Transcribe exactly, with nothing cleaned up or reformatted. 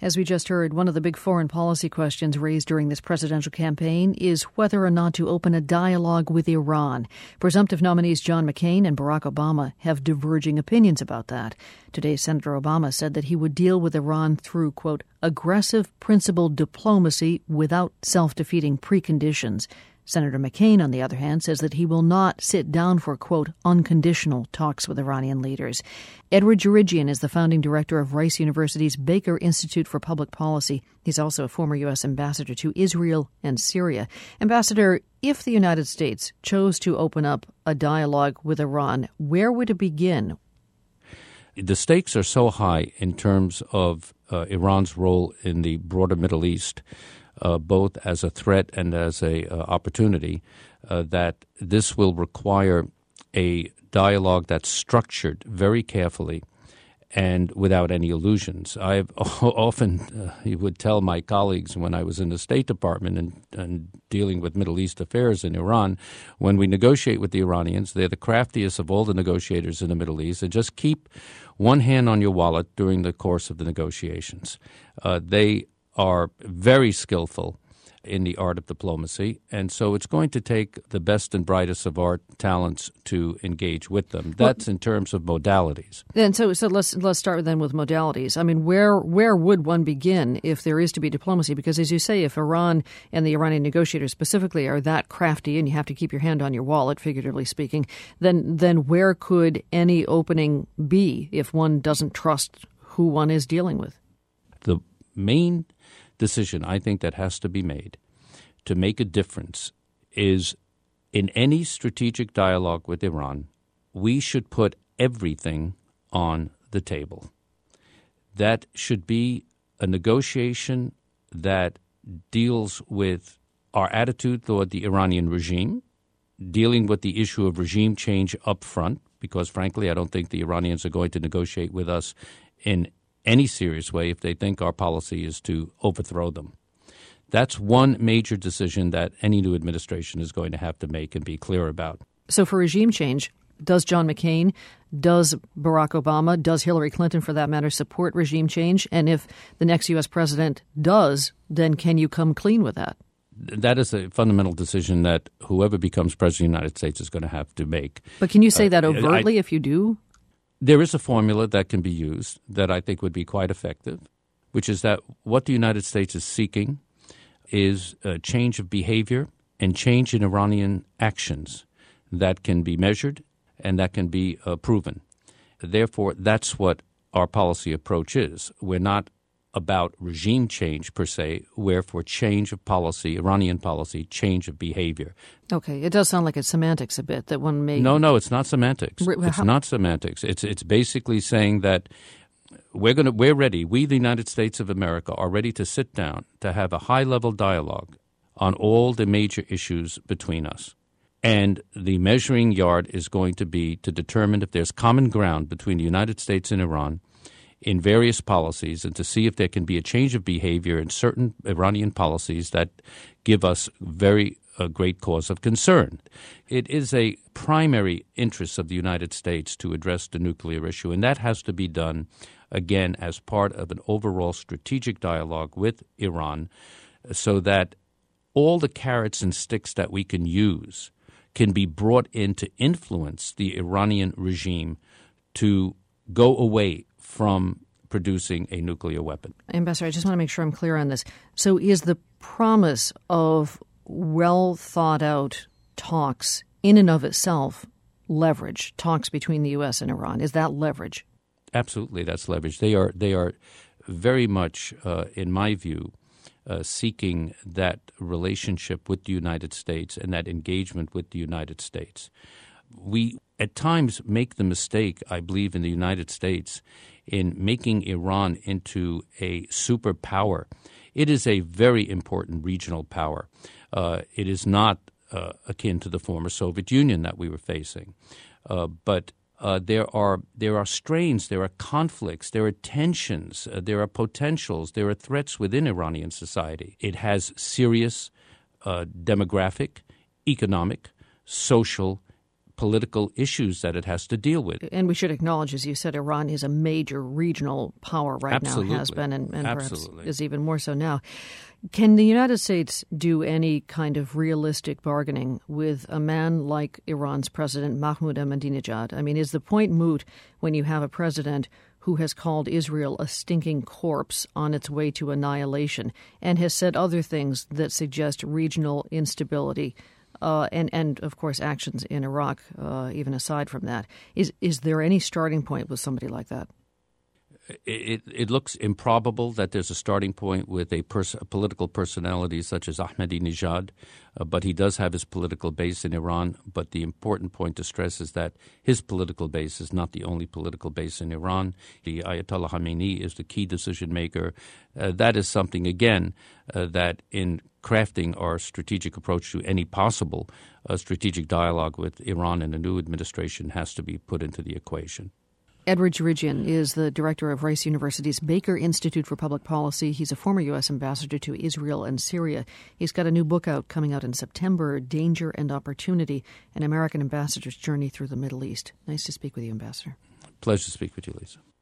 As we just heard, one of the big foreign policy questions raised during this presidential campaign is whether or not to open a dialogue with Iran. Presumptive nominees John McCain and Barack Obama have diverging opinions about that. Today, Senator Obama said that he would deal with Iran through, quote, aggressive, principled diplomacy without self-defeating preconditions. Senator McCain, on the other hand, says that he will not sit down for, quote, unconditional talks with Iranian leaders. Edward Jeridjian is the founding director of Rice University's Baker Institute for Public Policy. He's also a former U S ambassador to Israel and Syria. Ambassador, if the United States chose to open up a dialogue with Iran, where would it begin? The stakes are so high in terms of uh, Iran's role in the broader Middle East, Uh, both as a threat and as a uh, opportunity, uh, that this will require a dialogue that's structured very carefully and without any illusions. I've often uh, would tell my colleagues when I was in the State Department and, and dealing with Middle East affairs in Iran, when we negotiate with the Iranians, they're the craftiest of all the negotiators in the Middle East, and just keep one hand on your wallet during the course of the negotiations. Uh, they are very skillful in the art of diplomacy, and so it's going to take the best and brightest of our talents to engage with them. That's well, in terms of modalities. And so, so let's let's start then with modalities. I mean, where where would one begin if there is to be diplomacy? Because, as you say, if Iran and the Iranian negotiators specifically are that crafty, and you have to keep your hand on your wallet, figuratively speaking, then then where could any opening be if one doesn't trust who one is dealing with? The main decision I think that has to be made to make a difference is in any strategic dialogue with Iran, we should put everything on the table. That should be a negotiation that deals with our attitude toward the Iranian regime, dealing with the issue of regime change up front, because frankly, I don't think the Iranians are going to negotiate with us in any serious way if they think our policy is to overthrow them. That's one major decision that any new administration is going to have to make and be clear about. So for regime change, does John McCain, does Barack Obama, does Hillary Clinton, for that matter, support regime change? And if the next U S president does, then can you come clean with that? That is a fundamental decision that whoever becomes president of the United States is going to have to make. But can you say that uh, overtly I, if you do? There is a formula that can be used that I think would be quite effective, which is that what the United States is seeking is a change of behavior and change in Iranian actions that can be measured and that can be uh, proven. Therefore, that's what our policy approach is. We're not about regime change per se, we're for change of policy, Iranian policy, change of behavior. Okay, it does sound like it's semantics a bit, that one may... No, no, it's not semantics. Re- it's how- not semantics. It's it's basically saying that we're going to we're ready. We, the United States of America, are ready to sit down to have a high-level dialogue on all the major issues between us. And the measuring yard is going to be to determine if there's common ground between the United States and Iran in various policies, and to see if there can be a change of behavior in certain Iranian policies that give us very uh, great cause of concern. It is a primary interest of the United States to address the nuclear issue, and that has to be done, again, as part of an overall strategic dialogue with Iran, so that all the carrots and sticks that we can use can be brought in to influence the Iranian regime to go away from producing a nuclear weapon. Ambassador, I just want to make sure I'm clear on this. So is the promise of well-thought-out talks in and of itself leverage, talks between the U S and Iran? Is that leverage? Absolutely, that's leverage. They are, they are very much, uh, in my view, uh, seeking that relationship with the United States and that engagement with the United States. We at times make the mistake, I believe, in the United States in making Iran into a superpower. It is a very important regional power. Uh, it is not uh, akin to the former Soviet Union that we were facing. Uh, but uh, there are there are strains, there are conflicts, there are tensions, uh, there are potentials, there are threats within Iranian society. It has serious uh, demographic, economic, social, political issues that it has to deal with. And we should acknowledge, as you said, Iran is a major regional power right Absolutely. now, has been, and, and perhaps Absolutely. is even more so now. Can the United States do any kind of realistic bargaining with a man like Iran's president, Mahmoud Ahmadinejad? I mean, is the point moot when you have a president who has called Israel a stinking corpse on its way to annihilation and has said other things that suggest regional instability uh, and, and, of course, actions in Iraq, uh, even aside from that? Is, is there any starting point with somebody like that? It, it looks improbable that there's a starting point with a, pers- a political personality such as Ahmadinejad, uh, but he does have his political base in Iran. But the important point to stress is that his political base is not the only political base in Iran. The Ayatollah Khamenei is the key decision maker. Uh, that is something, again, uh, that in crafting our strategic approach to any possible uh, strategic dialogue with Iran and the new administration has to be put into the equation. Edward Jerejian is the director of Rice University's Baker Institute for Public Policy. He's a former U S ambassador to Israel and Syria. He's got a new book out coming out in September, Danger and Opportunity, an American ambassador's journey through the Middle East. Nice to speak with you, Ambassador. Pleasure to speak with you, Lisa.